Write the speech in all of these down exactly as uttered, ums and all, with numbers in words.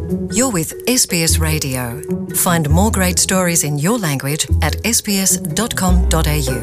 You're with S B S Radio. Find more great stories in your language at s b s dot com dot a u.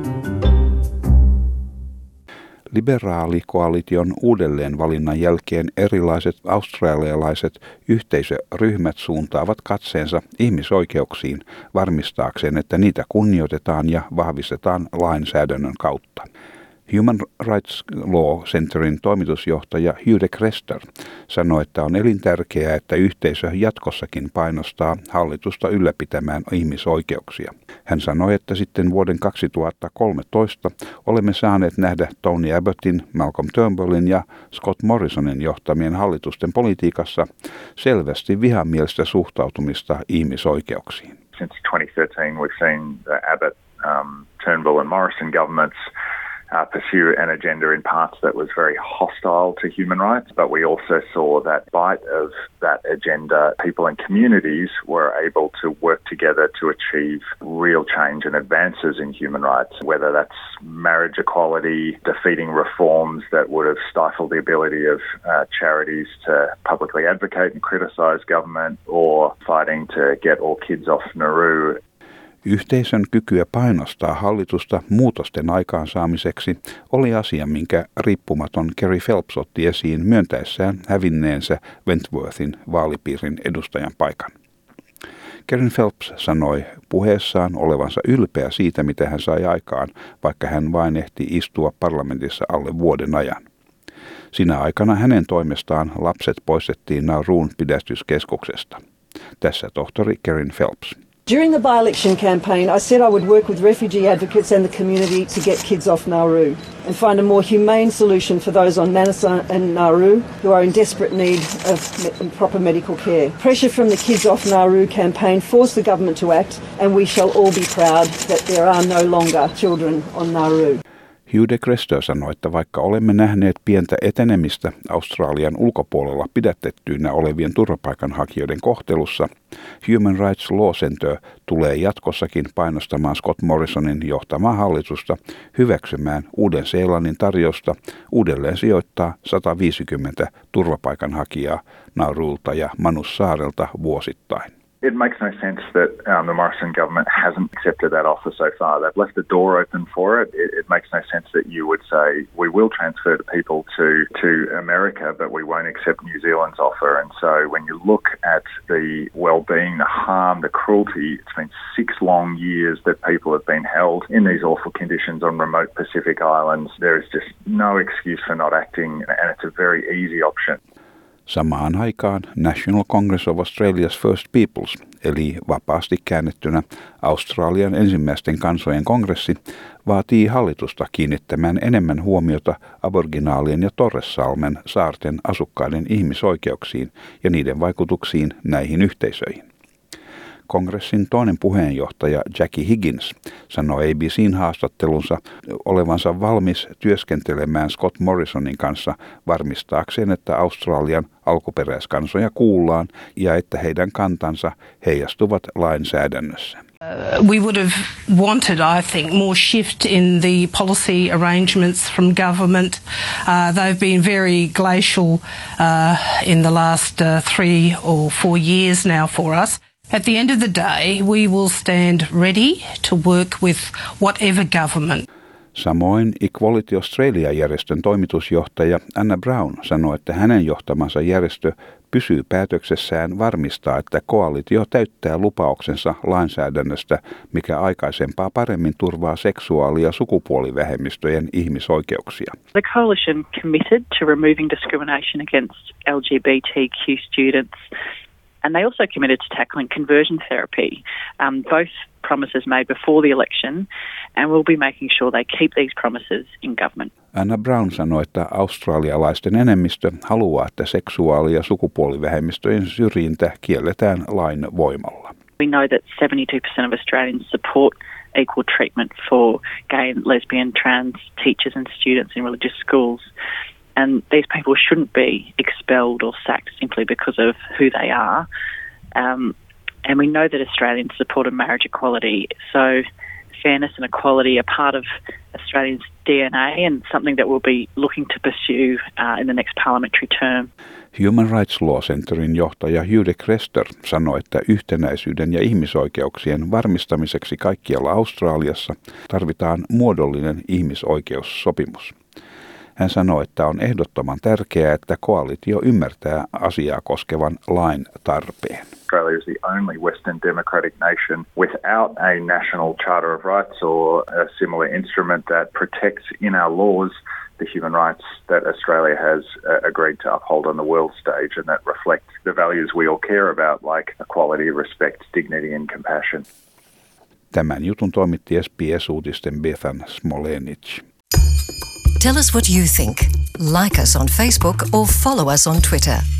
Liberaalikoalition uudelleenvalinnan jälkeen erilaiset australialaiset yhteisöryhmät suuntaavat katseensa ihmisoikeuksiin varmistaakseen, että niitä kunnioitetaan ja vahvistetaan lainsäädännön kautta. Human Rights Law Centerin toimitusjohtaja Hugh Crester sanoi, että on elintärkeää, että yhteisö jatkossakin painostaa hallitusta ylläpitämään ihmisoikeuksia. Hän sanoi, että sitten vuoden kaksituhattakolmetoista olemme saaneet nähdä Tony Abbottin, Malcolm Turnbullin ja Scott Morrisonin johtamien hallitusten politiikassa selvästi vihamielistä suhtautumista ihmisoikeuksiin. Since twenty thirteen we've seen the Abbott, um, Turnbull and Morrison governments Uh, pursue an agenda in parts that was very hostile to human rights, but we also saw that bite of that agenda, people and communities were able to work together to achieve real change and advances in human rights, whether that's marriage equality, defeating reforms that would have stifled the ability of uh, charities to publicly advocate and criticise government, or fighting to get all kids off Nauru. Yhteisön kykyä painostaa hallitusta muutosten aikaansaamiseksi oli asia, minkä riippumaton Kerry Phelps otti esiin myöntäessään hävinneensä Wentworthin vaalipiirin edustajan paikan. Kerry Phelps sanoi puheessaan olevansa ylpeä siitä, mitä hän sai aikaan, vaikka hän vain ehti istua parlamentissa alle vuoden ajan. Sinä aikana hänen toimestaan lapset poistettiin Nauruun pidätyskeskuksesta. Tässä tohtori Kerry Phelps. During the by-election campaign, I said I would work with refugee advocates and the community to get kids off Nauru and find a more humane solution for those on Manus and Nauru who are in desperate need of me- proper medical care. Pressure from the Kids Off Nauru campaign forced the government to act, and we shall all be proud that there are no longer children on Nauru. Hugh Crester sanoi, että vaikka olemme nähneet pientä etenemistä Australian ulkopuolella pidätettyinä olevien turvapaikanhakijoiden kohtelussa, Human Rights Law Center tulee jatkossakin painostamaan Scott Morrisonin johtamaa hallitusta hyväksymään Uuden-Seelannin tarjousta uudelleen sijoittaa sata viisikymmentä turvapaikanhakijaa Naurulta ja Manussaarelta vuosittain. It makes no sense that um, the Morrison government hasn't accepted that offer so far. They've left the door open for it. it. It makes no sense that you would say, we will transfer the people to, to America, but we won't accept New Zealand's offer. And so when you look at the well-being, the harm, the cruelty, it's been six long years that people have been held in these awful conditions on remote Pacific islands. There is just no excuse for not acting, and it's a very easy option. Samaan aikaan National Congress of Australia's First Peoples, eli vapaasti käännettynä Australian ensimmäisten kansojen kongressi, vaatii hallitusta kiinnittämään enemmän huomiota Aboriginaalian ja Torres-salmen saarten asukkaiden ihmisoikeuksiin ja niiden vaikutuksiin näihin yhteisöihin. Kongressin toinen puheenjohtaja Jackie Higgins sanoi A B C:n haastattelunsa olevansa valmis työskentelemään Scott Morrisonin kanssa varmistaakseen, että Australian alkuperäiskansoja kuullaan ja että heidän kantansa heijastuvat lainsäädännössä. Uh, we would have wanted, I think, more shift in the policy arrangements from government. Uh, they've been very glacial uh, in the last uh, three or four years now for us. At the end of the day, we will stand ready to work with whatever government. Samoin Equality Australia-järjestön toimitusjohtaja Anna Brown sanoi, että hänen johtamansa järjestö pysyy päätöksessään varmistaa, että koalitio täyttää lupauksensa lainsäädännöstä, mikä aikaisempaa paremmin turvaa seksuaali- ja sukupuolivähemmistöjen ihmisoikeuksia. The coalition committed to removing discrimination against L G B T Q students. And they also committed to tackling conversion therapy, um, both promises made before the election, and we'll be making sure they keep these promises in government. Anna Brown sanoi, että australialaisten enemmistö haluaa, että seksuaali- ja sukupuolivähemmistöjen syrjintä kielletään lain voimalla. We know that seventy-two percent of Australians support equal treatment for gay, lesbian, trans teachers and students in religious schools. And these people shouldn't be expelled or sacked simply because of who they are. Um, and we know that Australians support marriage equality. So fairness and equality are part of Australia's D N A and something that we'll be looking to pursue uh, in the next parliamentary term. Human Rights Law Centerin johtaja Jude Krester sanoi, että yhtenäisyyden ja ihmisoikeuksien varmistamiseksi kaikkialla Australiassa tarvitaan muodollinen ihmisoikeussopimus. Hän sanoi, että on ehdottoman tärkeää, että koalitio ymmärtää asiaa koskevan lain tarpeen. Australia is the only Western democratic nation without a national charter of rights or a similar instrument that protects in our laws the human rights that Australia has uh, agreed to uphold on the world stage and that reflect the values we all care about, like equality, respect, dignity and compassion. Tämän jutun toimitti S B S-uutisten Bethan Smolenic. Tell us what you think. Like us on Facebook or follow us on Twitter.